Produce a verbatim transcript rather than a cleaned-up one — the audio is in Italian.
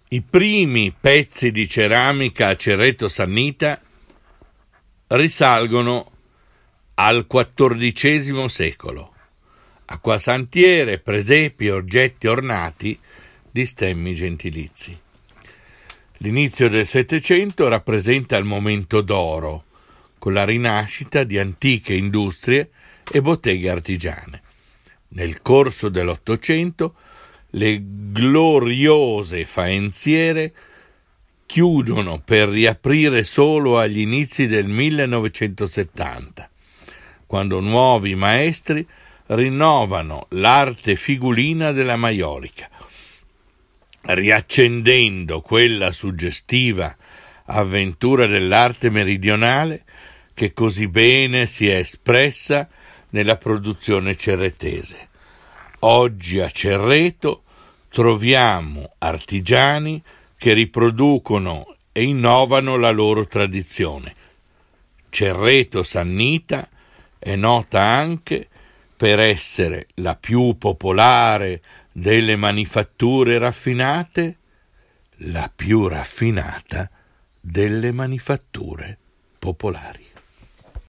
I primi pezzi di ceramica a Cerreto Sannita risalgono al quattordicesimo secolo, acquasantiere, presepi e oggetti ornati di stemmi gentilizi. L'inizio del Settecento rappresenta il momento d'oro, con la rinascita di antiche industrie e botteghe artigiane. Nel corso dell'Ottocento le gloriose faenziere chiudono per riaprire solo agli inizi del millenovecentosettanta, quando nuovi maestri rinnovano l'arte figulina della maiolica, riaccendendo quella suggestiva avventura dell'arte meridionale che così bene si è espressa nella produzione cerretese. Oggi a Cerreto troviamo artigiani che riproducono e innovano la loro tradizione. Cerreto Sannita è nota anche per essere la più popolare delle manifatture raffinate, la più raffinata delle manifatture popolari.